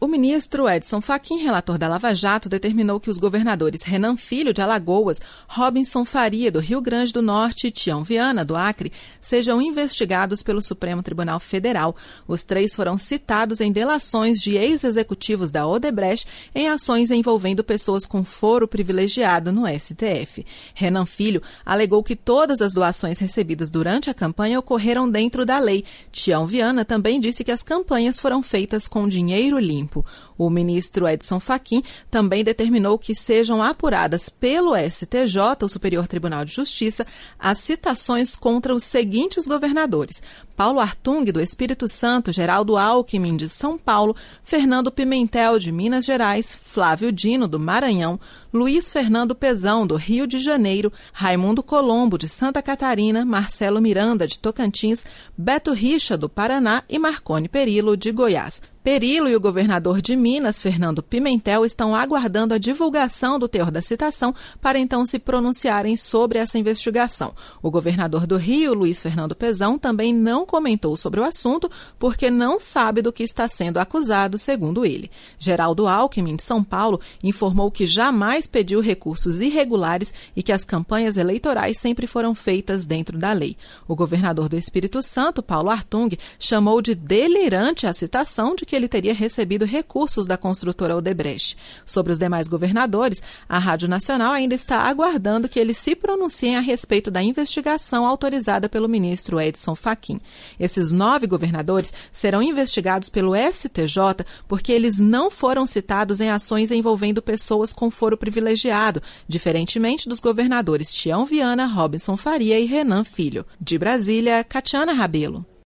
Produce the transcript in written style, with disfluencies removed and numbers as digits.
O ministro Edson Fachin, relator da Lava Jato, determinou que os governadores Renan Filho, de Alagoas, Robinson Faria, do Rio Grande do Norte e Tião Viana, do Acre, sejam investigados pelo Supremo Tribunal Federal. Os três foram citados em delações de ex-executivos da Odebrecht em ações envolvendo pessoas com foro privilegiado no STF. Renan Filho alegou que todas as doações recebidas durante a campanha ocorreram dentro da lei. Tião Viana também disse que as campanhas foram feitas com dinheiro limpo. O ministro Edson Fachin também determinou que sejam apuradas pelo STJ, o Superior Tribunal de Justiça, as citações contra os seguintes governadores: Paulo Artung, do Espírito Santo, Geraldo Alckmin, de São Paulo, Fernando Pimentel, de Minas Gerais, Flávio Dino, do Maranhão, Luiz Fernando Pezão, do Rio de Janeiro, Raimundo Colombo, de Santa Catarina, Marcelo Miranda, de Tocantins, Beto Richa, do Paraná e Marconi Perillo, de Goiás. Perillo e o governador de Minas, Fernando Pimentel, estão aguardando a divulgação do teor da citação para então se pronunciarem sobre essa investigação. O governador do Rio, Luiz Fernando Pezão, também não comentou sobre o assunto porque não sabe do que está sendo acusado, segundo ele. Geraldo Alckmin, de São Paulo, informou que jamais pediu recursos irregulares e que as campanhas eleitorais sempre foram feitas dentro da lei. O governador do Espírito Santo, Paulo Artung, chamou de delirante a citação de que ele teria recebido recursos da construtora Odebrecht. Sobre os demais governadores, a Rádio Nacional ainda está aguardando que eles se pronunciem a respeito da investigação autorizada pelo ministro Edson Fachin. Esses 9 governadores serão investigados pelo STJ porque eles não foram citados em ações envolvendo pessoas com foro privilegiado, diferentemente dos governadores Tião Viana, Robinson Faria e Renan Filho. De Brasília, Catiana Rabelo.